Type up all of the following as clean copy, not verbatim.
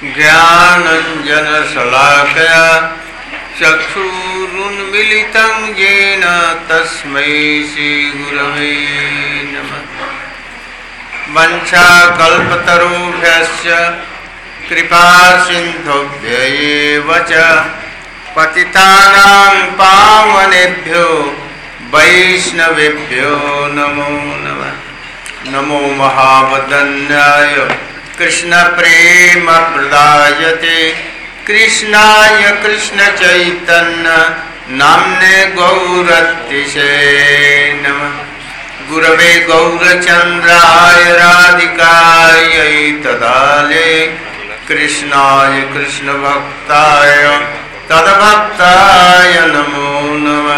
ज्ञानाञ्जनशलाकया चक्षुरुन्मीलितं येन तस्मै श्रीगुरवे नमः। वंशाकल्पतरुभ्यश्च कृपासिन्धुभ्यैव च पतितानां पावनेभ्यो वैष्णवेभ्यो नमो नमः। नमो महावदन्याय कृष्णप्रेमप्रदायते कृष्णाय कृष्णचैतन्य नाम्ने गौरतिशे नमः। गुरवे गौरचन्द्राय राधिकायै तदाले कृष्णाय कृष्णभक्ताय तद्भक्ताय नमो नमः।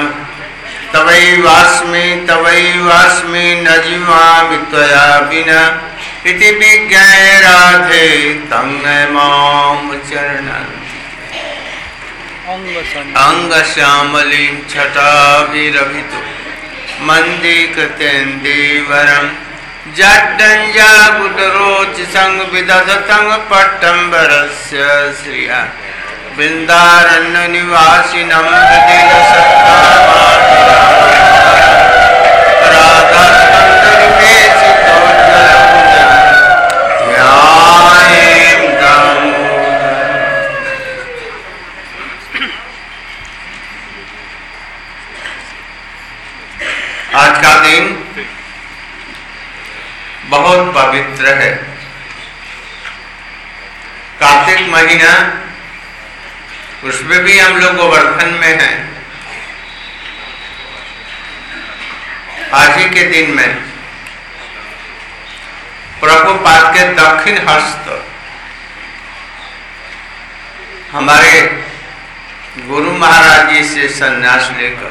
तवैवास्मि न जीवामि त्वया विना इति विज्ञाय राधे तन्मे मां चरणं अंगश्यामलीं छटाभिरभितो मन्दीकृतेन्दीवरं जड्डञ्जाबुटरोचिसं विदधतं पट्टम्बरस्य श्रिया वृन्दारण्यनिवासिनं हृदि आज का दिन बहुत पवित्र है। कार्तिक महीना, उसमें भी हम लोग गोवर्धन में हैं। आज ही के दिन में प्रभुपाद के दक्षिण हस्त हमारे गुरु महाराज जी से संन्यास लेकर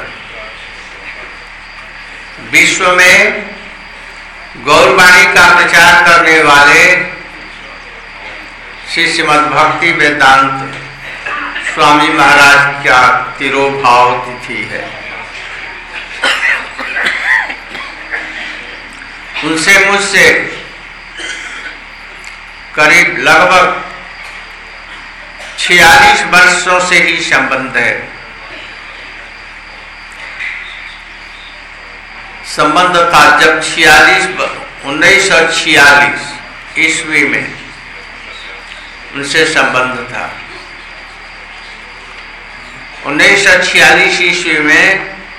विश्व में गौरवाणी का प्रचार करने वाले श्री श्रीमद् भक्ति वेदांत स्वामी महाराज का तिरोभाव तिथि है। उनसे मुझसे करीब लगभग 46 वर्षों से ही संबंध है। संबंध था जब 1946 ईस्वी में उनसे संबंध था। 1946 ईस्वी में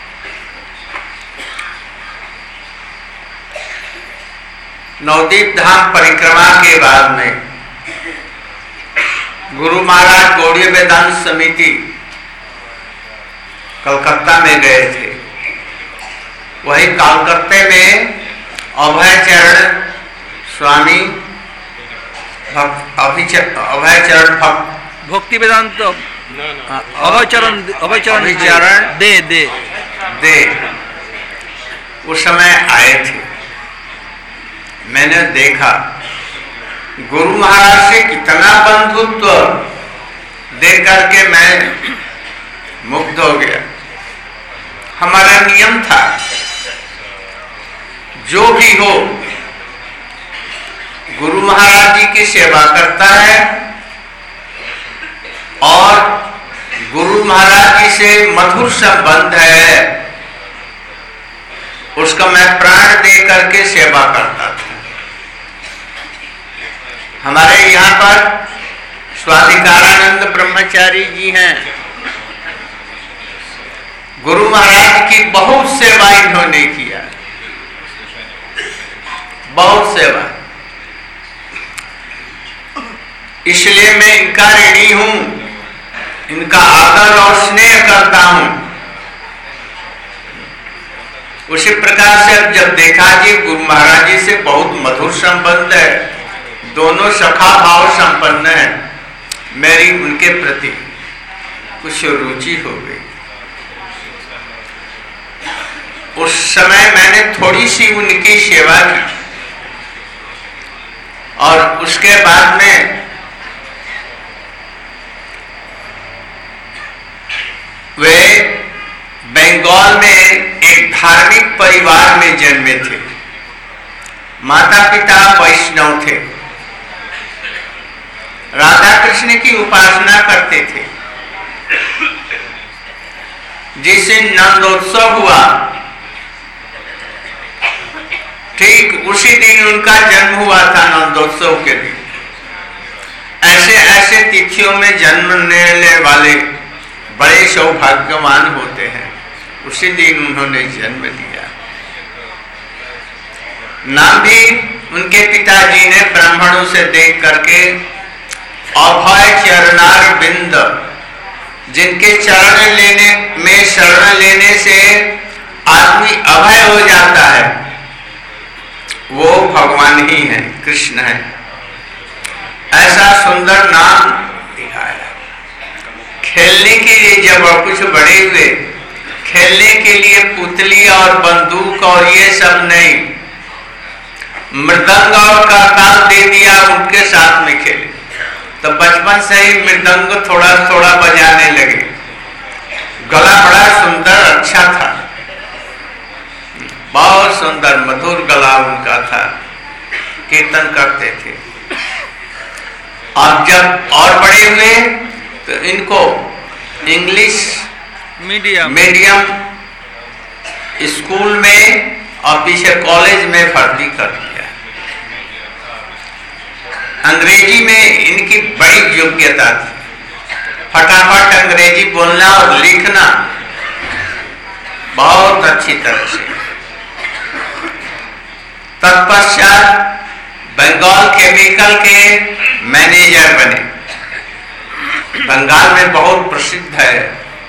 नवदीप धाम परिक्रमा के बाद में गुरु महाराज गौड़ीय वेदांत समिति कलकत्ता में गए थे। वही कलकत्ते में अभयचरण स्वामी अभयचरण भक्ति वेदांत अभयचरण दे उस समय आए थे। मैंने देखा गुरु महाराज से कितना बंधुत्व देख करके मैं मुग्ध हो गया। हमारा नियम था जो भी हो गुरु महाराज जी की सेवा करता है और गुरु महाराज जी से मधुर संबंध है, उसका मैं प्राण दे करके सेवा करता था। हमारे यहाँ पर स्वाधिकारानंद ब्रह्मचारी जी हैं। गुरु महाराज की बहुत सेवा इन्होंने किया, बहुत सेवा। इसलिए मैं इनका ऋणी हूं, इनका आदर और स्नेह करता हूं। उसी प्रकार से अब जब देखा कि गुरु महाराज जी से बहुत मधुर संबंध है, दोनों सखा भाव संपन्न है, मेरी उनके प्रति कुछ रुचि हो गई। उस समय मैंने थोड़ी सी उनकी सेवा की और उसके बाद में वे बंगाल में एक धार्मिक परिवार में जन्मे थे। माता पिता वैष्णव थे। राधा कृष्ण की उपासना करते थे। जिस दिन नंदोत्सव हुआ ठीक उसी दिन उनका जन्म हुआ था, नंदोत्सव के दिन। ऐसे ऐसे तिथियों में जन्म लेने वाले बड़े सौभाग्यवान होते हैं। उसी दिन उन्होंने जन्म लिया। नाम भी उनके पिताजी ने ब्राह्मणों से देख करके अभय चरणारविंद, जिनके चरण लेने में शरण लेने से आदमी अभय हो जाता है, वो भगवान ही है, कृष्ण है। ऐसा सुंदर नाम दिखाया। खेलने के लिए जब कुछ बड़े हुए, खेलने के लिए पुतली और बंदूक और ये सब नहीं, मृदंग और करताल दे दिया, उनके साथ में खेले। तो बचपन से ही मृदंग थोड़ा थोड़ा बजाने लगे। गला बड़ा सुंदर अच्छा था, बहुत सुंदर मधुर गला उनका था, कीर्तन करते थे। अब जब और बड़े हुए तो इनको इंग्लिश मीडियम स्कूल में और पीछे कॉलेज में भर्ती कर दिया। अंग्रेजी में इनकी बड़ी योग्यता थी, फटाफट अंग्रेजी बोलना और लिखना बहुत अच्छी तरह से। तत्पश्चात बंगाल केमिकल के मैनेजर बने। बंगाल में बहुत प्रसिद्ध है।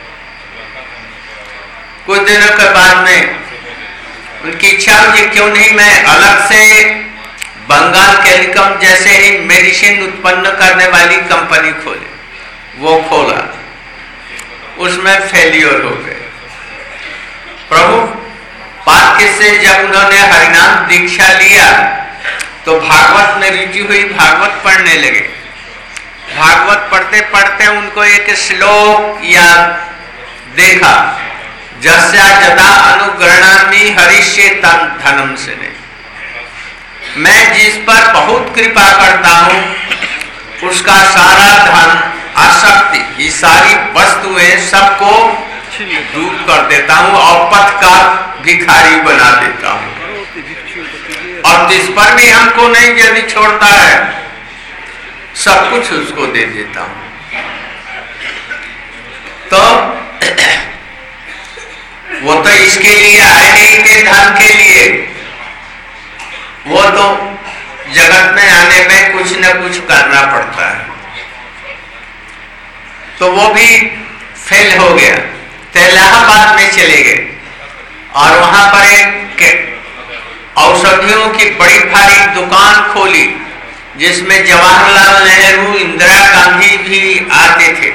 कुछ दिनों के बाद में उनकी इच्छा हुई क्यों नहीं मैं अलग से बंगाल केमिकल जैसे ही मेडिसिन उत्पन्न करने वाली कंपनी खोले। वो खोला, उसमें फेलियर हो गए। प्रभु पाद से जब उन्होंने हरिनाम दीक्षा लिया तो भागवत में रुचि हुई, भागवत पढ़ने लगे। भागवत पढ़ते पढ़ते उनको एक श्लोक याद देखा, जस्या जदा अनुग्रहणामि हरिष्ये धनम से नहीं। मैं जिस पर बहुत कृपा करता हूं उसका सारा धन, आसक्ति, ये सारी वस्तुएं सबको दूर कर देता हूं और पथ का भिखारी बना देता हूं। और जिस पर भी हमको नहीं यदि छोड़ता है सब कुछ उसको दे देता हूं। तो वो तो इसके लिए आए नहीं थे धन के लिए, वो तो जगत में आने में कुछ न कुछ करना पड़ता है। तो वो भी फेल हो गया। तो इलाहाबाद में चले गए और वहां पर एक औषधियों की बड़ी भारी दुकान खोली, जिसमें जवाहरलाल नेहरू, इंदिरा गांधी भी आते थे।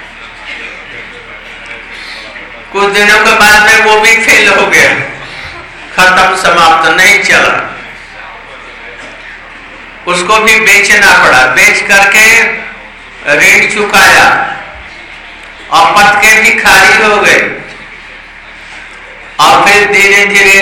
कुछ दिनों के बाद में वो भी फेल हो गया, खत्म, समाप्त, नहीं चला। उसको भी बेचना पड़ा। बेच करके ऋण चुकाया और पथ के भिखारी हो गए। और फिर धीरे धीरे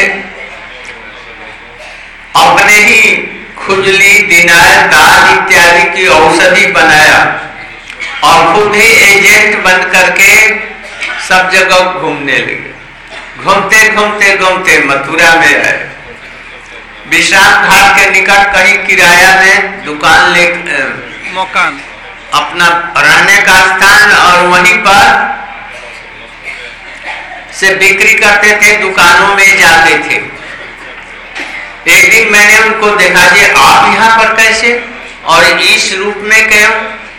अपने ही खुजली, दिनार, दाल इत्यादि की औषधि बनाया और खुद ही एजेंट बन करके सब जगह घूमने लगे। घूमते घूमते घूमते मथुरा में आए। विश्राम घाट के निकट कहीं किराया में दुकान ले, मकान, अपना रहने का स्थान, और वहीं पर से बिक्री करते थे, दुकानों में जाते थे। एक दिन मैंने उनको देखा, जी आप यहाँ पर कैसे और इस रूप में क्यों?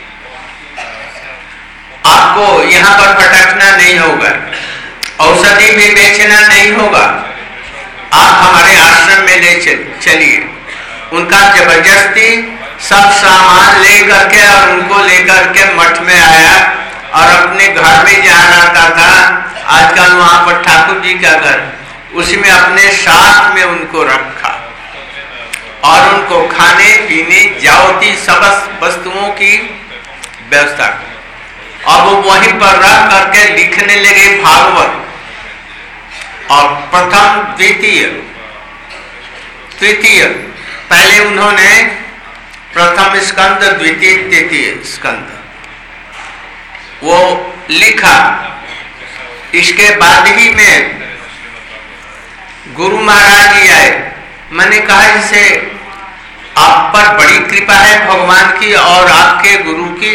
आपको यहाँ पर भटकना नहीं होगा, औषधि भी बेचना नहीं होगा, आप हमारे आश्रम में ले चलिए। उनका जबरदस्ती सब सामान लेकर के और उनको लेकर के मठ में आया और अपने घर में जहाँ रहता था, आजकल वहां पर ठाकुर जी का घर, उसमें अपने साथ में उनको रखा और उनको खाने पीने जावती सब वस्तुओं की व्यवस्था की। और वो वहीं पर रह करके लिखने लगे भागवत। और प्रथम, द्वितीय, तृतीय, पहले उन्होंने प्रथम स्कंद, द्वितीय, तृतीय स्कंद वो लिखा। इसके बाद ही में गुरु महाराज जी आए। मैंने कहा जैसे आप पर बड़ी कृपा है भगवान की और आपके गुरु की,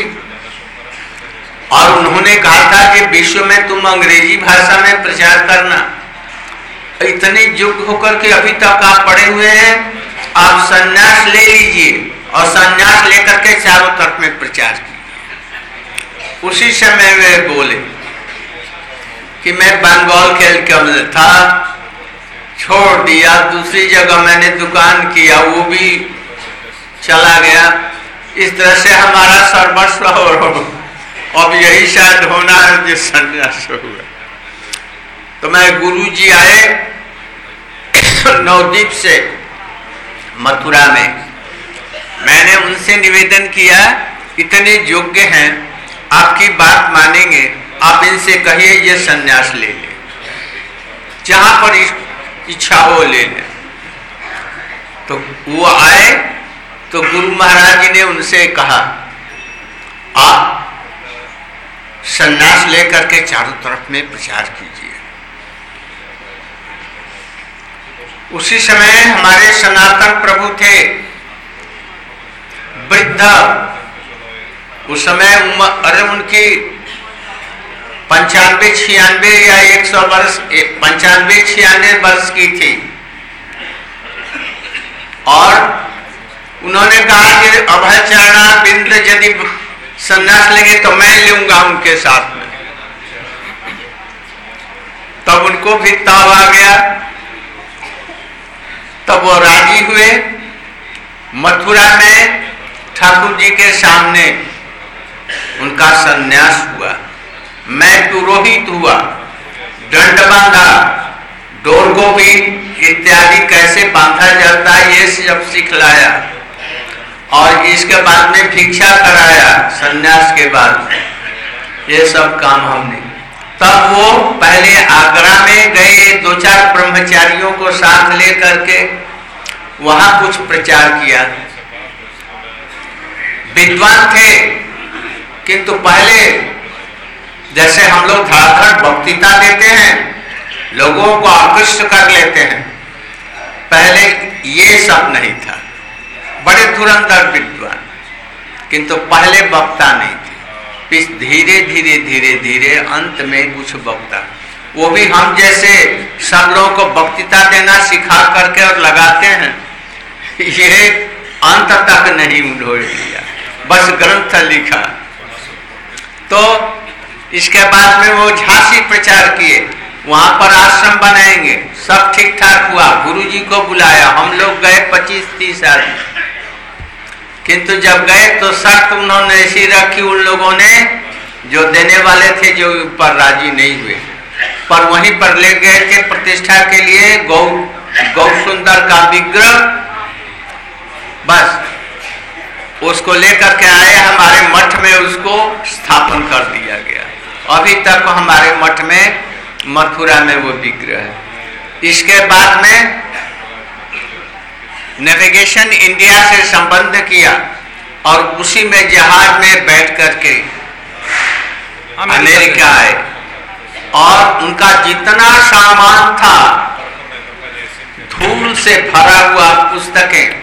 और उन्होंने कहा था कि विश्व में तुम अंग्रेजी भाषा में प्रचार करना। इतने युग होकर के अभी तक आप पड़े हुए हैं, आप संन्यास ले लीजिए और संन्यास लेकर के चारों तरफ में प्रचार कीजिए। उसी समय वे बोले कि मैं बंगाल के था, छोड़ दिया, दूसरी जगह मैंने दुकान किया, वो भी चला गया। इस तरह से हमारा सर्वस्व और अब यही शायद होना है जो संन्यास हुआ। तो मैं गुरु जी आए नवद्वीप से मथुरा में, मैंने उनसे निवेदन किया, इतने योग्य हैं, आपकी बात मानेंगे, आप इनसे कहिए ये संन्यास ले ले, जहां पर इच्छा हो ले ले। तो वो आए तो गुरु महाराज जी ने उनसे कहा आप संन्यास लेकर के चारों तरफ में प्रचार कीजिए। उसी समय हमारे सनातन प्रभु थे वृद्ध, उस समय अरे उनकी 95-96 या 100 वर्ष 95-96 वर्ष की थी, और उन्होंने कहा कि अभय चरणा बिंद यदि संन्यास लेंगे तो मैं लूंगा उनके साथ में। तब उनको भी ताव आ गया, तब वो राजी हुए। मथुरा में ठाकुर जी के सामने उनका संन्यास हुआ। मैं पुरोहित हुआ, दंड बांधा, डोर को भी इत्यादि कैसे बांधा जाता है ये सब सिखलाया, और इसके बाद में भिक्षा कराया संन्यास के बाद, ये सब काम हमने। तब वो पहले आगरा में गए, 2-4 ब्रह्मचारियों को साथ लेकर के वहां कुछ प्रचार किया। विद्वान थे, किंतु पहले जैसे हम लोग धड़ाधड़ भक्तिता देते हैं, लोगों को आकृष्ट कर लेते हैं, पहले ये सब नहीं था। बड़े धुरंधर विद्वान, किंतु पहले वक्ता नहीं थे। धीरे धीरे धीरे धीरे अंत में कुछ वक्ता, वो भी हम जैसे सब लोगों को वक्तिता देना सिखा करके और लगाते हैं, ये अंत तक नहीं ढोल लिया, बस ग्रंथ लिखा। तो इसके बाद में वो झांसी प्रचार किए, वहां पर आश्रम बनाएंगे, सब ठीक ठाक हुआ। गुरु जी को बुलाया, हम लोग गए 25-30 आदमी, किंतु जब गए तो शर्त उन्होंने ऐसी रखी, उन लोगों ने जो देने वाले थे जो पर राजी नहीं हुए, पर वहीं पर ले गए थे प्रतिष्ठा के लिए गौ सुंदर का विग्रह, बस उसको लेकर के आए, हमारे मठ में उसको स्थापन कर दिया गया। अभी तक हमारे मठ में मथुरा में वो विग्रह है। इसके बाद में नेविगेशन इंडिया से संबंध किया, और उसी में जहाज में बैठ करके अमेरिका आए, और उनका जितना सामान था धूल से भरा हुआ पुस्तकें,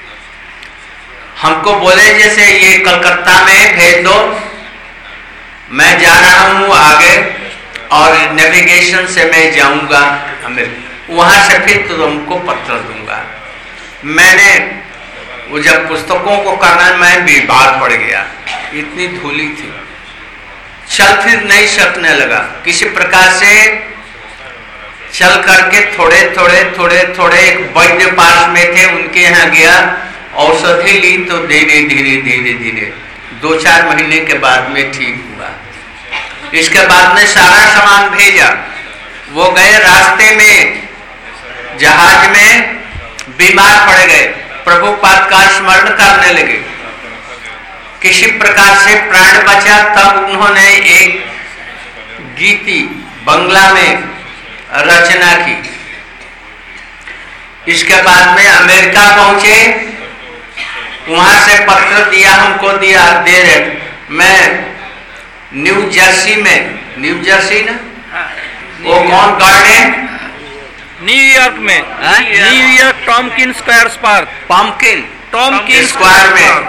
हमको बोले जैसे ये कलकत्ता में भेज दो, मैं जा रहा हूँ आगे और नेविगेशन से मैं जाऊंगा अमेरिका, वहां से फिर तुमको पत्र दूंगा। मैंने वो जब पुस्तकों को करना, मैं बीमार पड़ गया, इतनी धूली थी, चल फिर नहीं सकने लगा। किसी प्रकार से चल करके थोड़े थोड़े एक वैद्य पास में थे, उनके यहाँ गया, औषधि ली, तो धीरे धीरे 2-4 महीने के बाद में ठीक हुआ। इसके बाद में सारा सामान भेजा, वो गए, रास्ते में जहाज में बीमार पड़ गए, प्रभुपाद का स्मरण करने लगे, किसी प्रकार से प्राण बचा। तब उन्होंने एक गीति बंगला में रचना की। इसके बाद में अमेरिका पहुंचे, वहां से पत्र दिया, हमको दे रहे। मैं न्यू जर्सी ना, वो कौन गार्डन? न्यूयॉर्क में, New York Tompkins square park, Tompkins square में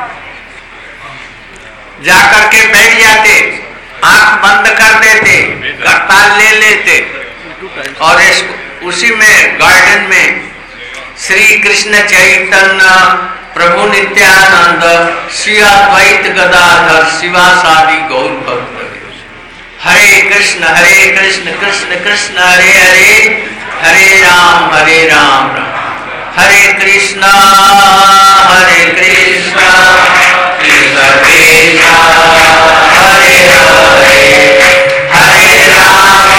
जाकर के बैठ जाते, आंख बंद कर देते, करताल ले लेते और उसी में गार्डन में श्री कृष्ण चैतन्य प्रभु नित्यानंद श्री अद्वैत गदाधर शिवासादि गौर भक्त हरे कृष्ण कृष्ण कृष्ण हरे हरे, हरे राम हरे कृष्ण कृष्ण कृष्ण हरे हरे, हरे राम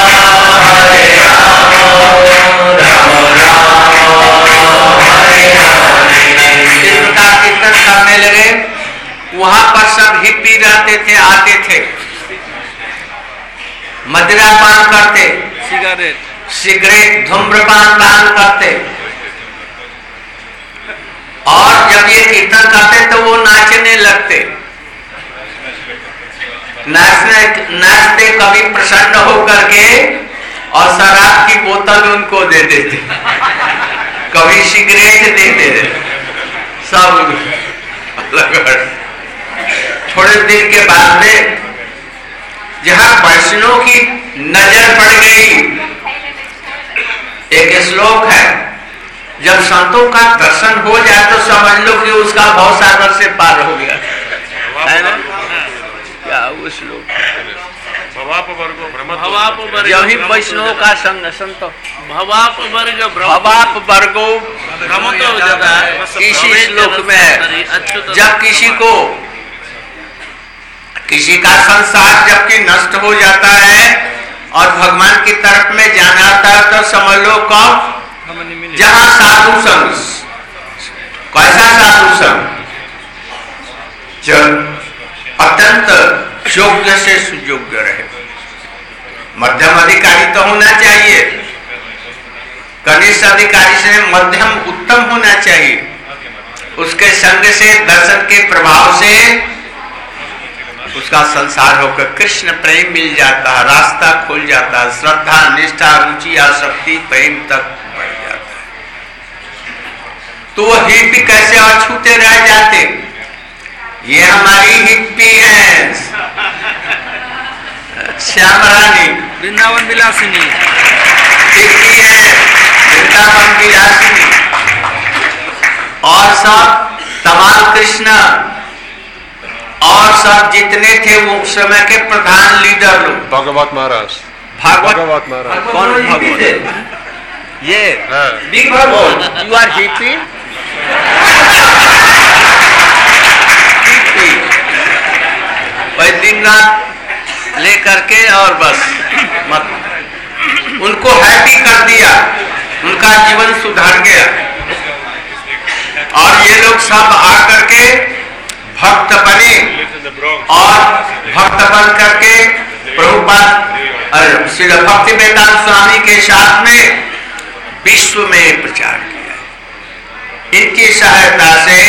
कीर्तन करने लगे। वहां पर सब हिप्पी रहते थे, आते थे, मदिरा पान करते, सिगरेट धूम्रपान पान करते, और जब ये कीर्तन करते तो वो नाचने लगते, नाचते कभी प्रसन्न होकर के, और शराब की बोतल उनको दे देते, कभी सिगरेट दे देते, सब थोड़े दिन के बाद में जहां वैष्णव की नजर पड़ गई, एक श्लोक है, जब संतों का दर्शन हो जाए तो समझ लो कि उसका भव सागर से पार हो गया, है ना? क्या वो श्लोक? यही वैष्णव का संत भवाप वर्गो इसी श्लोक में है। जब किसी का संसार जबकि नष्ट हो जाता है और भगवान की तरफ में जाना आता है तो समझ लो कब, जहां साधु संग, कैसा साधु संग, जब अत्यंत योग्य से सुयोग्य रहे, मध्यम अधिकारी तो होना चाहिए, कनिष्ठ अधिकारी से मध्यम उत्तम होना चाहिए, उसके संग से दर्शन के प्रभाव से उसका संसार होकर कृष्ण प्रेम मिल जाता है, रास्ता खुल जाता है, श्रद्धा निष्ठा रुचि आसक्ति प्रेम तक बढ़ जाता है। तो वो हिप्पी कैसे अछूते रह जाते? ये हमारी हिप्पी है श्याम रानी, वृंदावन विलासिनी, हिप्पी है वृंदावन विलासिनी, और सब तमाम कृष्ण और सब जितने थे वो समय के प्रधान लीडर लोग, भागवत महाराज, भागवत महाराज, कौन भागवत? ये big Bhagavat, U R GP, दिन रात लेकर के और बस मत उनको हैप्पी कर दिया, उनका जीवन सुधर गया, और ये लोग सब आकर के भक्त बने, और भक्त बन करके प्रभुपाद श्री भक्ति वेदांत स्वामी के साथ में विश्व में प्रचार किया। इनकी सहायता से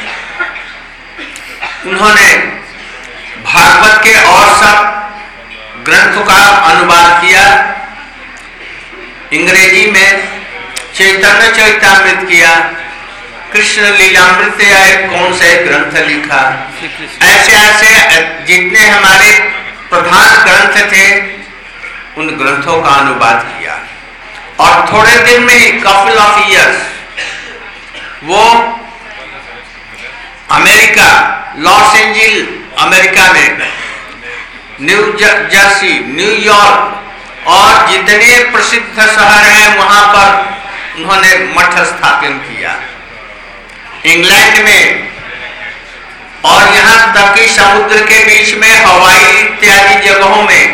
उन्होंने भागवत के और सब ग्रंथों का अनुवाद किया, अंग्रेजी में चैतन्य चरितामृत किया, कृष्ण लीलामृत कौन से ग्रंथ लिखा, ऐसे ऐसे जितने हमारे प्रधान ग्रंथ थे उन ग्रंथों का अनुवाद किया। और थोड़े दिन में ही कपल ऑफ इयर्स वो अमेरिका, लॉस एंजिल अमेरिका में, न्यू जर्सी, न्यूयॉर्क और जितने प्रसिद्ध शहर हैं वहां पर उन्होंने मठ स्थापन किया। इंग्लैंड में, और यहां तक कि समुद्र के बीच में, हवाई इत्यादि जगहों में,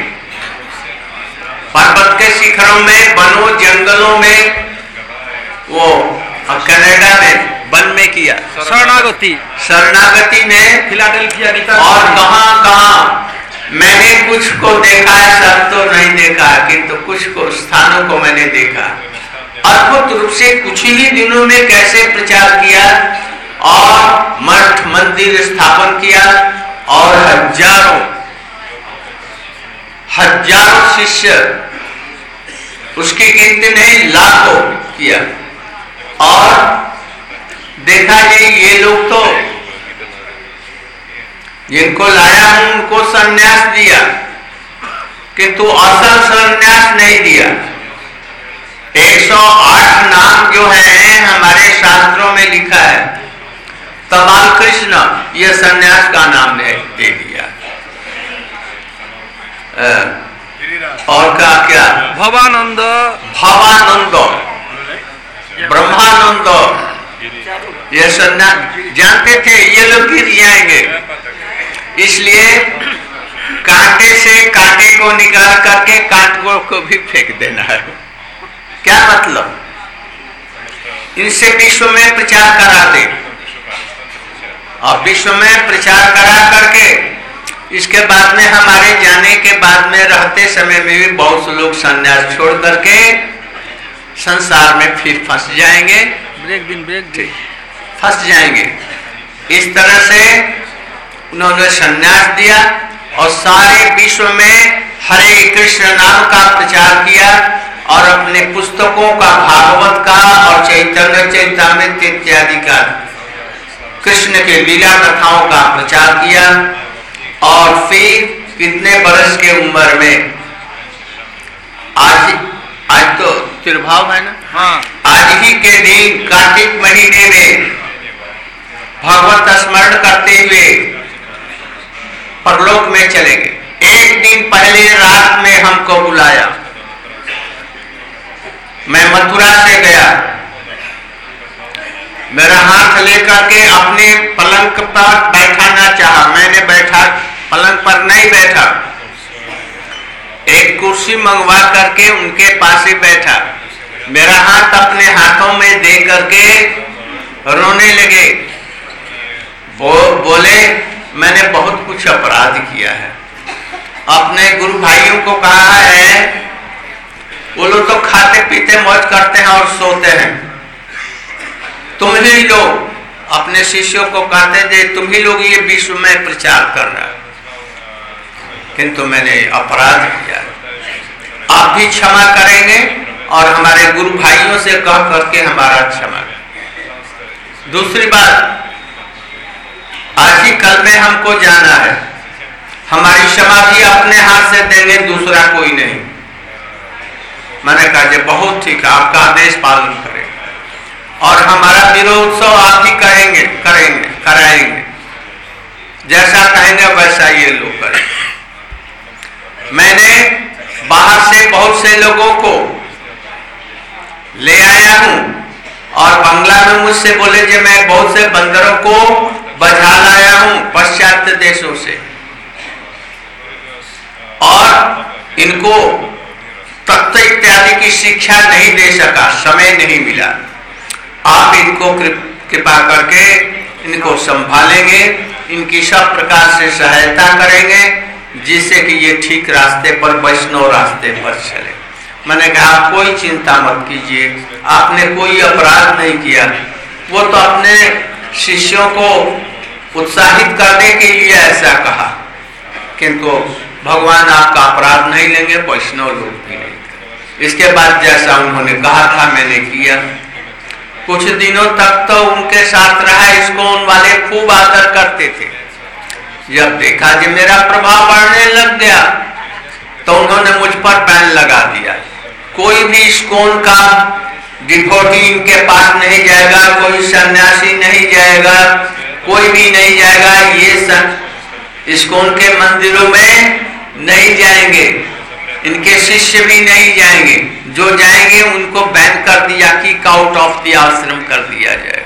पर्वत के शिखरों में, वनों जंगलों में, वो कनाडा में वन में किया, शरणागति में, फिलाडेल्फिया, और कहां मैंने कुछ को देखा है, सब तो नहीं देखा, किंतु कुछ को स्थानों को मैंने देखा। अद्भुत रूप से कुछ ही दिनों में कैसे प्रचार किया और मठ मंदिर स्थापन किया और हजारों शिष्य, उसकी गिनती नहीं, लाखों किया। और देखा जी ये लोग तो जिनको लाया हूं उनको संन्यास दिया, किंतु असल संन्यास नहीं दिया। 108 नाम जो है हमारे शास्त्रों में लिखा है, तमाल कृष्ण ये संन्यास का नाम दे दिया। और क्या भवानंद, ब्रह्मानंद, ये संन्यास जानते थे ये लोग गिर जाएंगे, इसलिए कांटे से कांटे को निकाल करके कांटों को भी फेंक देना है। क्या मतलब? इनसे विश्व में प्रचार करा दे, और विश्व में प्रचार करा करके इसके बाद में हमारे जाने के बाद में रहते समय में भी बहुत से लोग संन्यास छोड़ करके संसार में फिर फंस जाएंगे, फंस जाएंगे। इस तरह से उन्होंने संन्यास दिया और सारे विश्व में हरे कृष्ण नाम का प्रचार किया और अपने पुस्तकों का, भागवत का और चैतन्य चैतामृत इत्यादि का, कृष्ण के लीला कथाओं का प्रचार किया। और फिर कितने वर्ष के उम्र में, आज तो तिरुभाव है ना, हाँ, आज ही के दिन कार्तिक महीने में भगवत स्मरण करते हुए परलोक में चले गए। एक दिन पहले रात में हमको बुलाया, मैं मथुरा से गया, मेरा हाथ लेकर के अपने पलंग पर बैठाना चाहा, मैंने बैठा, पलंग पर नहीं बैठा, एक कुर्सी मंगवा करके उनके पास ही बैठा। मेरा हाथ अपने हाथों में दे करके रोने लगे। बोले मैंने बहुत कुछ अपराध किया है। अपने गुरु भाइयों को कहा है, वो लोग तो खाते पीते मौज करते हैं और सोते हैं, तुम ही लोग अपने शिष्यों को कहते थे तुम ही लोग ये विश्व में प्रचार कर रहा है, किंतु मैंने अपराध किया। आप भी क्षमा करेंगे और हमारे गुरु भाइयों से कह करके हमारा क्षमा करें। दूसरी बात, आज ही कल में हमको जाना है, हमारी क्षमा भी अपने हाथ से देंगे, दूसरा कोई नहीं। मैंने कहा बहुत ठीक है, आपका आदेश पालन करें और हमारा विरोधोत्सव आप ही कराएंगे, जैसा कहेंगे वैसा ये लोग करेंगे। मैंने बाहर से बहुत से लोगों को ले आया हूं और बंगला में मुझसे बोले कि मैं बहुत से बंदरों को बजा लाया हूं पाश्चात्य देशों से, और इनको तत्व इत्यादि की शिक्षा नहीं दे सका, समय नहीं मिला। आप इनको कृपा करके इनको संभालेंगे, इनकी सब प्रकार से सहायता करेंगे, जिससे कि ये ठीक रास्ते पर, वैष्णव रास्ते पर चले। मैंने कहा आप कोई चिंता मत कीजिए, आपने कोई अपराध नहीं किया। वो तो अपने शिष्यों को उत्साहित करने के लिए ऐसा कहा, किंतु भगवान आपका अपराध नहीं लेंगे, वैष्णव लोग भी नहीं। इसके बाद जैसा उन्होंने कहा था मैंने किया। कुछ दिनों तक तो उनके साथ रहा, इस्कॉन वाले खूब आदर करते थे। जब देखा कि मेरा प्रभाव बढ़ने लग गया तो उन्होंने मुझ पर बैन लगा दिया। कोई भी इस्कॉन का डिवोटी इनके पास नहीं जाएगा, कोई सन्यासी नहीं जाएगा, कोई भी नहीं जाएगा, ये इस्कॉन के मंदिरों में नहीं जाएंगे, इनके शिष्य भी नहीं जाएंगे। जो जाएंगे उनको बैन कर दिया, किक आउट ऑफ द आश्रम कर दिया जाए।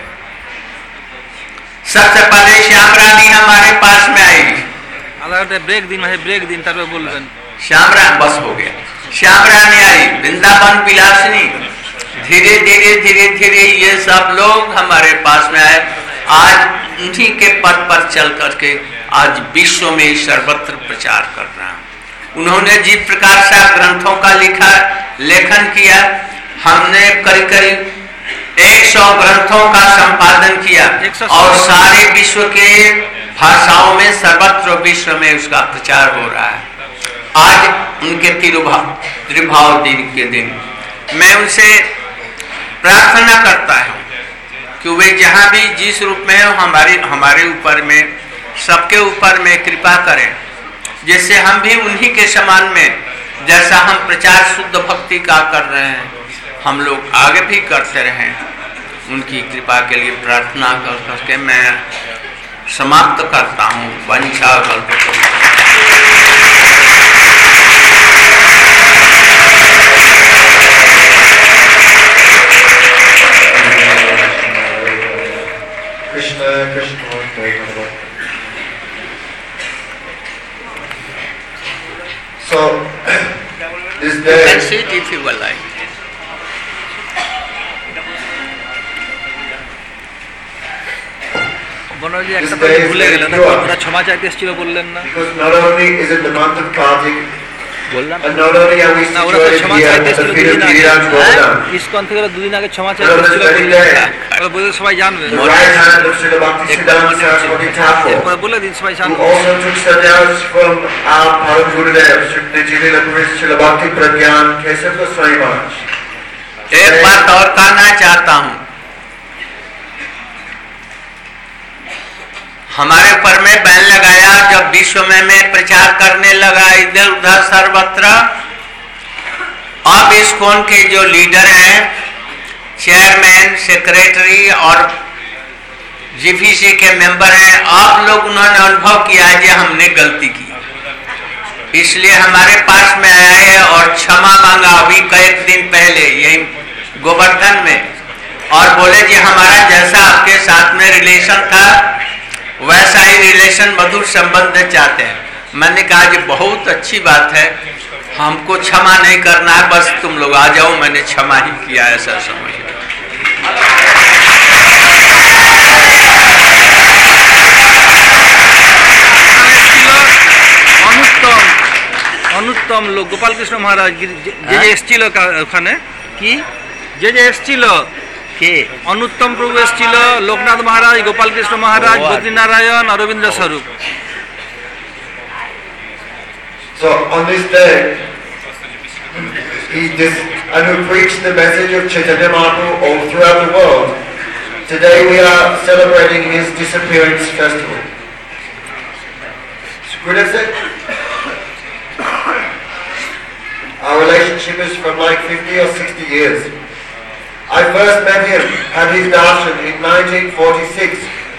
सबसे पहले श्याम रानी हमारे पास में आएगी, ब्रेक दिन तरह बोल रहे श्याम रानी, बस हो गया। श्याम रानी आई, वृंदावन विलासिनी, धीरे धीरे ये सब लोग हमारे पास में आए। आज उन्हीं के पद पर चल करके आज विश्व में सर्वत्र प्रचार कर रहा हूं। उन्होंने जिस प्रकार से ग्रंथों का लेखन किया, हमने करीब 100 ग्रंथों का संपादन किया और सारे विश्व के भाषाओं में सर्वत्र विश्व में उसका प्रचार हो रहा है। आज उनके त्रिभाव दिन के दिन मैं उनसे प्रार्थना करता हूँ कि वे जहाँ भी जिस रूप में हो हमारे ऊपर में सबके ऊपर में कृपा करें, जिससे हम भी उन्हीं के समान में जैसा हम प्रचार शुद्ध भक्ति का कर रहे हैं हम लोग आगे भी करते रहें। उनकी कृपा के लिए प्रार्थना कर करके मैं समाप्त करता हूँ। वंशा Krishna Krishna. So this You day, can sit if you will like. বনজি একটা কথা ভুলে গেলেন, ওরা ক্ষমা চাইতে এসেছিল বললেন না? because not only is it the month of Kartik, বললাম and not only are we না, ওরা তো situated ক্ষমা here চাইতে at the এসেছিল feet of দুদিন আগে। Giriraj Govardhan, ইসকন থেকে ওরা দুদিন আগে ক্ষমা চাইতে এসেছিল ওরা বলে সবাই জানবে। the right hand of Srila Bhaktisiddhanta Saraswati Thakur, এরপরে বলে দিন সবাই who জানবে। also took sannyas from our Param Gurudev, Sri Srila Bhakti Pragyan Keshav Goswami Maharaj. एक बात और कहना चाहता हूँ, हमारे ऊपर में बैन लगाया जब विश्व में मैं प्रचार करने लगा इधर उधर सर्वत्र। अब इस्कॉन के जो लीडर हैं, चेयरमैन, सेक्रेटरी और जीपीसी के मेंबर हैं, आप लोग उन्होंने अनुभव किया है कि हमने गलती की, इसलिए हमारे पास में आया है और क्षमा मांगा अभी कई दिन पहले यही गोवर्धन में, और बोले कि हमारा जैसा आपके साथ में रिलेशन था वैसा ही रिलेशन मधुर संबंध चाहते हैं। मैंने कहा कि बहुत अच्छी बात है, हमको क्षमा नहीं करना है, बस तुम लोग आ जाओ। मैंने क्षमा ही किया, ऐसा समझ। অনুত্তম লোক গোপাল কৃষ্ণ মহারাজ যে এসেছিল ওখানে, কি যে এসেছিল কে? অনুত্তম প্রভু এসেছিল, লোকনাথ মহারাজ, গোপাল কৃষ্ণ মহারাজ, বদ্রীনারায়ণ, অরবিন্দ স্বরূপ। So on this day, and who preached the message of Chaitanya Mahaprabhu all throughout the world. Today we are celebrating his disappearance festival. Gurudev said, our relationship is from like 50 or 60 years. I first met him at his darshan in 1946.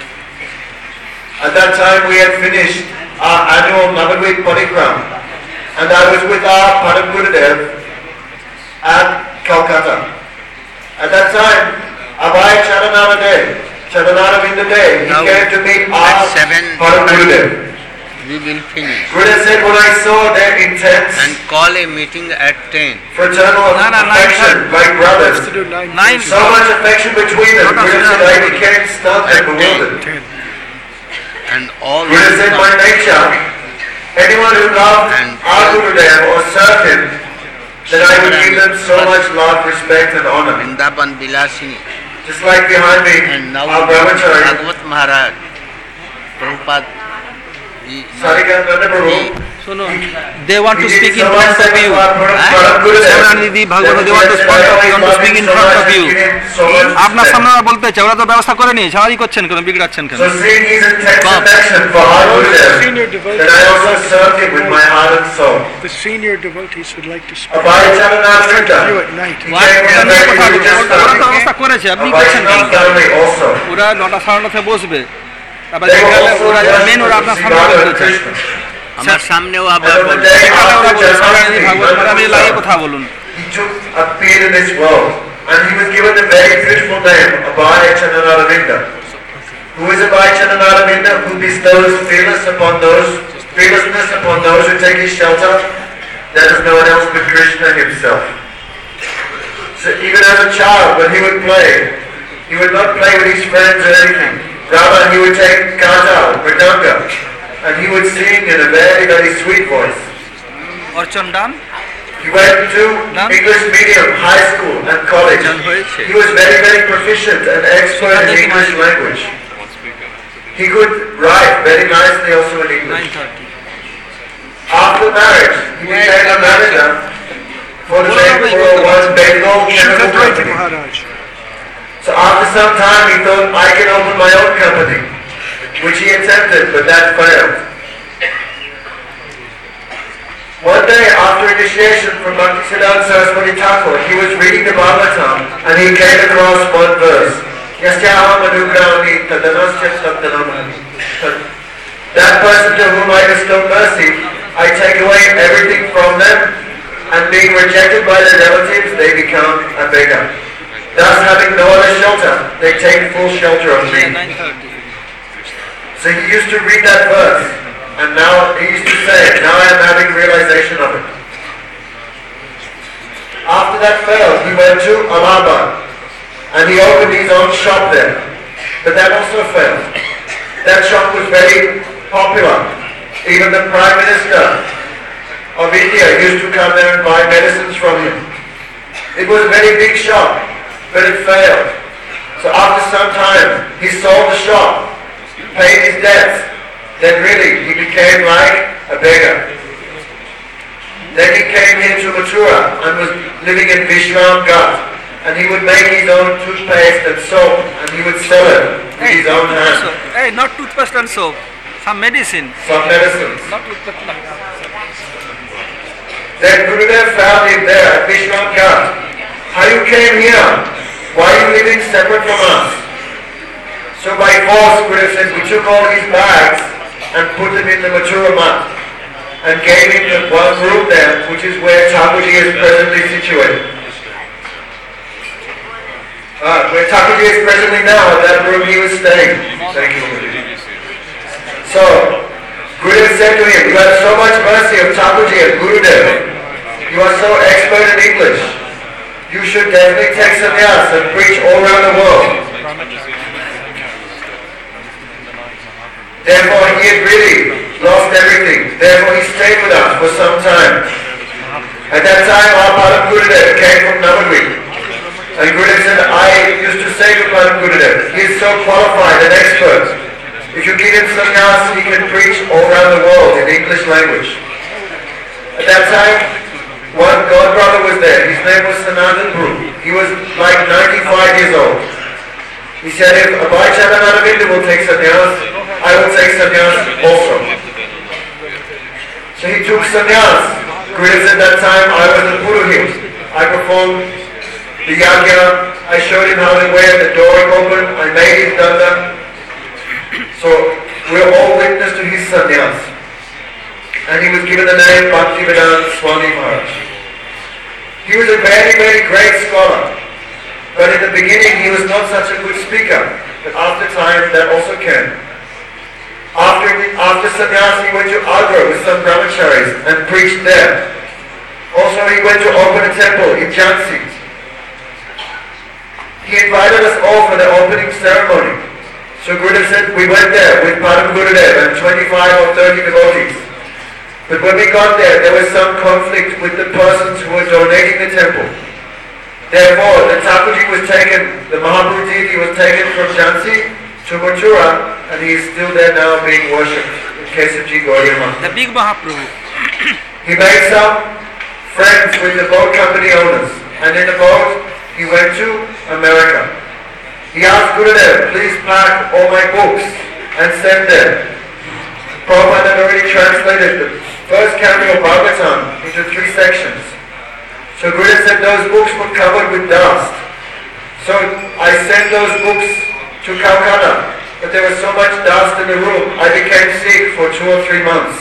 At that time we had finished our annual Navadvip Parikram, and I was with our Param Gurudev at Calcutta. At that time, Abhay Charanaravinda Day, he came to meet our Param Gurudev. We will finish. Gurudev said, when I saw their intense And call a meeting at 10. fraternal affection, like brothers, so much affection between them, Gurudev said, I became stunned and bewildered. And all Gurudev said, by nature, anyone who loved our Gurudev or served him, then I would give them so much love, respect and honor. Vrindavan Bilasini. Just like behind me, And now our brahmachari, Bhagavat Maharaj, Prabhupada, Sarikanda Prabhu, শুনুন, they want to he speak did in so much front of service you. to our Param Gurudev. Samaranidhi, Bhagavad, they want to speak in front of you. আপনার সামনে ওরা বলতে চাই, ওরা তো ব্যবস্থা করে নিয়েছে, আরই করছেন কেন, বিগড়াচ্ছেন কেন? So seeing his intense affection for our Gurudev, that I also served him with my heart and soul. The senior devotees would like to speak. Abhay Charanaravinda, You at night. he came in a very religious ওরা তো family. ব্যবস্থা করেছে, আপনি A করছেন কেন? Vaishnava family also. ওরা 9টা 9:30 বসবে, তারপর They were গেলে also ওরা মেন ওরা worshippers আপনার of সামনে Radha and বলতে চায়। Krishna. আমার সামনেও And আবার on the বলবে। day এখানে ওরা after বলছে, সমারানিধি, ভাগবত, আপনি লাগিয়ে Janmashtami, কথা বলুন। he took a beard in this world, and he was given the very beautiful name, Abhay Charanaravinda. Who is Abhay Charanaravinda? Who bestows fearlessness upon those who take his shelter? That is no one else but Krishna himself. So even as a child, when he would play, he would not play with his friends or anything. Rather, he would take kata, mridanga, and he would sing in a very, very sweet voice. Archan done, He went to Done. English medium, high school and college. Done হয়েছে। He was very, very proficient and expert in English language. He could write very nicely also in English. 9:30 After marriage, he became a manager for the one Bengal chemical Shukadvaita company. Maharaj. So after some time he thought, I can open my own company, which he attempted, but that failed. One day after initiation from Bhaktisiddhanta Saraswati Thakur, he was reading the Bhagavatam and he came across one verse. Yasyaham anugrahami tadanasya sattanamani. That person to whom I bestow mercy, I take away everything from them, and being rejected by their relatives, they become a beggar. Thus, having no other shelter, they take full shelter of me. 9:30 So he used to read that verse, and now he used to say, now I am having realization of it. After that failed, he went to Allahabad, and he opened his own shop there. But that also failed. That shop was very popular. Even the Prime Minister of India used to come there and buy medicines from him. It was a very big shop, but it failed. So after some time, he sold the shop, paid his debts, then really he became like a beggar. Then he came here to Mathura and was living in Vishram Ghat, and he would make his own toothpaste and soap, and he would sell it with his own hands. Hey, not toothpaste and soap, some medicine. Some medicines. Not toothpaste. Then Gurudev found him there at Vishram Ghat. How you came here? Why are you living separate from us? So by force, Gurudev said, we took all his bags and put them in the Mathura Math and gave him the one room there, which is where Thakurji is presently situated. Where Thakurji is presently now, that room he was staying. Thank you, Gurudev. So, Gurudev said to him, you have so much mercy of Thakurji and Gurudev. You are so expert in English. You should definitely take sannyas and preach all around the world. Therefore, he had really lost everything. Therefore, he stayed with us for some time. At that time, our Padam Gurudev came from Navadvip. And Gurudev said, I used to say to Padam Gurudev, he is so qualified and expert. If you give him sannyas, he can preach all around the world in English language. At that time, one godbrother was there. His name was Sanatan Prabhu. He was like 95 years old. He said, if Abhay Charanaravinda will take sannyas, I will take sannyas also. So he took sannyas. Gurudev said, that time I was the Purohit. I performed the yagya. I showed him how to wear the door open. I made his danda. So we're all witness to his sannyas. And he was given the name Bhaktivedanta Swami Maharaj. He was a very, very great scholar. But in the beginning he was not such a good speaker. But after time that also came. After sannyas he went to Agra with some brahmacharis and preached there. Also he went to open a temple in Jhansi. He invited us all for the opening ceremony. So Gurudev said, we went there with Padam Gurudev and 25 or 30 devotees. But when we got there was some conflict with the persons who were donating the temple. Therefore, the Thakurji was taken, the Mahaprabhu deity was taken from Jhansi to Mathura, and he is still there now being worshipped in Kesavji Gaudiya Math. The big Mahaprabhu. He made some friends with the boat company owners, and in the boat he went to America. He asked Gurudev, please pack all my books and send them. Prabhupada had already translated the first canto of Bhagavatam into 3 sections. So Gurudev said those books were covered with dust. So I sent those books to Calcutta, but there was so much dust in the room, I became sick for 2 or 3 months.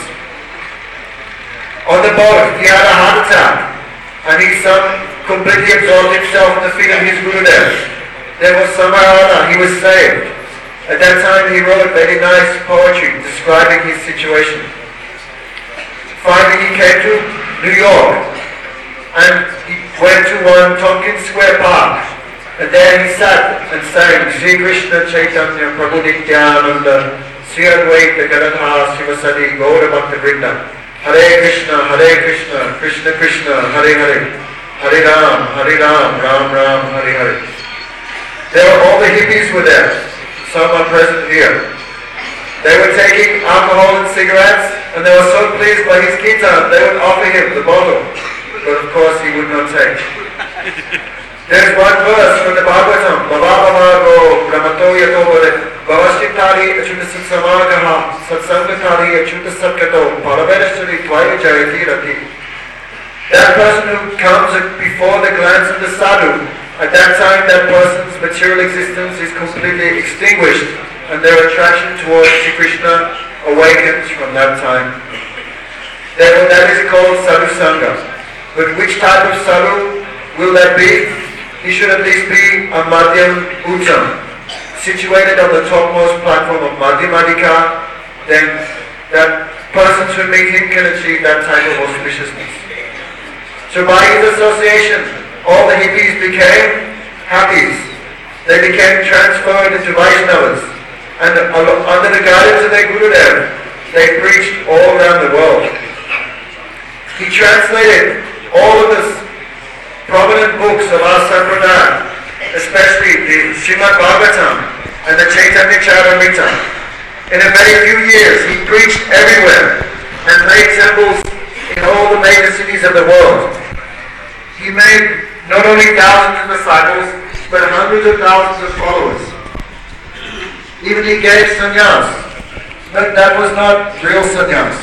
On the boat, he had a heart attack, and he completely absorbed himself in the feet of his Gurudev. There was Samarana, he was saved. At that time he wrote very nice poetry describing his situation. Finally he came to New York, and he went to one Tompkins Square Park, and there he sat and sang Sri Krishna Chaitanya Prabhu Nityananda Sri Advaita Gadadhar Sivasadi Gaura Bhakta Vrinda. Hare Krishna, Krishna Krishna, Hare Hare, Hare Ram, Ram Ram, Hare Hare. There were all the hippies were there. Some are present here. They were taking alcohol and cigarettes, and they were so pleased by his kirtan, they would offer him the bottle. But of course he would not take. There's one verse from the Bhagavatam, Bhavavamago Brahmato Yato Bhavashitari Achuta Satsamagaha Satsangatari Achuta Satkato Paravedashari Tvaya Jayati Rati. That person who comes before the glance of the sadhu, at that time that person's material existence is completely extinguished, and their attraction towards Sri Krishna awakens from that time. Therefore that is called sadhu sangha. But which type of sadhu will that be? He should at least be a Madhyam Uttam, situated on the topmost platform of Madhyamadika. Then that persons who meet him can achieve that type of auspiciousness. So by his association, all the hippies became happies. They became transferred into Vaishnavas, and under the guidance of their Gurudev, they preached all around the world. He translated all of the prominent books of our Sampradaya, especially the Srimad Bhagavatam and the Chaitanya Charitamrita. In a very few years, he preached everywhere and made temples in all the major cities of the world. He made not only thousands of disciples, but hundreds of thousands of followers. Even he gave sannyas, but that was not real sannyas.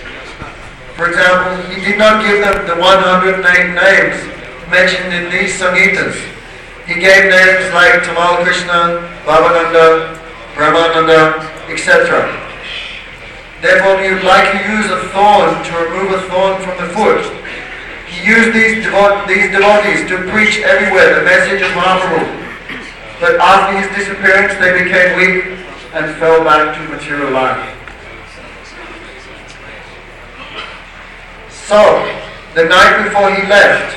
For example, he did not give them the 108 names mentioned in these Samhitas. He gave names like Tamal Krishna, Bhavananda, Brahmananda, etc. Therefore, he would like to use a thorn to remove a thorn from the foot. He used these devotees to preach everywhere the message of Mahaprabhu. But after his disappearance, they became weak and fell back to material life. So, the night before he left,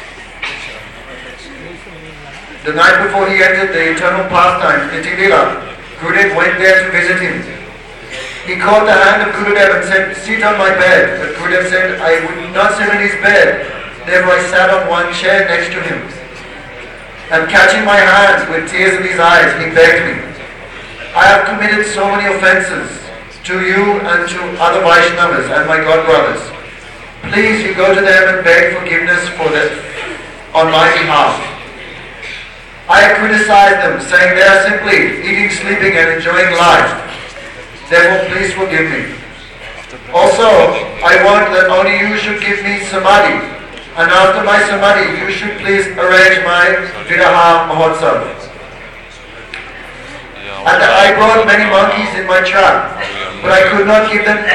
the night before he entered the eternal pastime, Niti Lila, Gurudev went there to visit him. He caught the hand of Gurudev and said, "Sit on my bed." But Gurudev said, "I would not sit on his bed." Therefore I sat on one chair next to him. And catching my hands with tears in his eyes, he begged me, "I have committed so many offences to you and to other Vaishnavas and my god brothers. Please, you go to them and beg forgiveness for them on my behalf. I have criticized them, saying they are simply eating, sleeping and enjoying life. Therefore, please forgive me. Also, I want that only you should give me samadhi, and after my samadhi, you should please arrange my Viraha Mahotsav. And I brought many monkeys in my trap, but I could not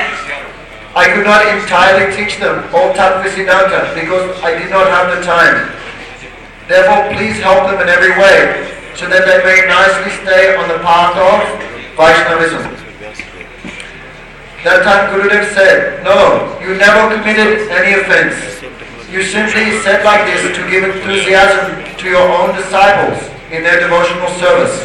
entirely teach them all Tattva Siddhanta because I did not have the time. Therefore, please help them in every way, so that they may nicely stay on the path of Vaishnavism." That time Gurudev said, "No, you never committed any offense. You simply said like this to give enthusiasm to your own disciples in their devotional service."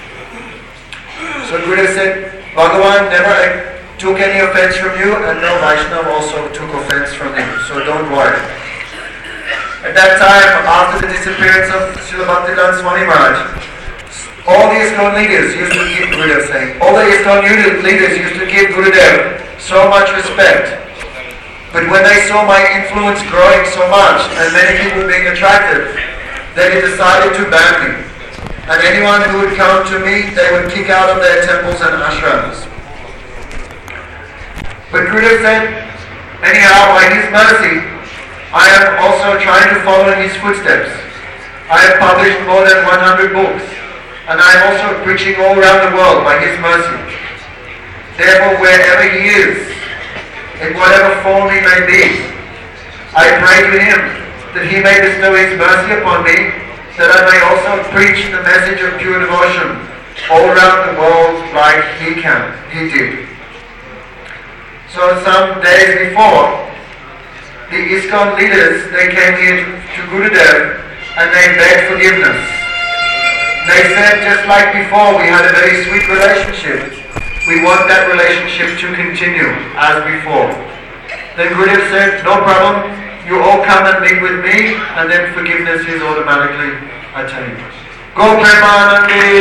So Gurudev said, "Bhagavan never took any offense from you, and no Vaishnava also took offense from you, so don't worry." At that time, after the disappearance of Srila Bhaktivedanta Swami Maharaj, all the ISKCON leaders used to give Gurudev saying, all the ISKCON leaders used to give Gurudev so much respect. But when they saw my influence growing so much and many people being attracted, they decided to ban me. And anyone who would come to me, they would kick out of their temples and ashrams. But Gurudev said, anyhow, by his mercy, I am also trying to follow in his footsteps. I have published more than 100 books, and I am also preaching all around the world by his mercy. Therefore, wherever he is, in whatever form he may be, I pray to him that he may bestow his mercy upon me, that I may also preach the message of pure devotion all around the world like he did. So some days before, the ISKCON leaders, they came here to Gurudev and they begged forgiveness. They said, just like before, we had a very sweet relationship. We want that relationship to continue as before. then Gurudev said, no problem, you all come and meet with me, and then forgiveness is automatically attained. Go Premanandi!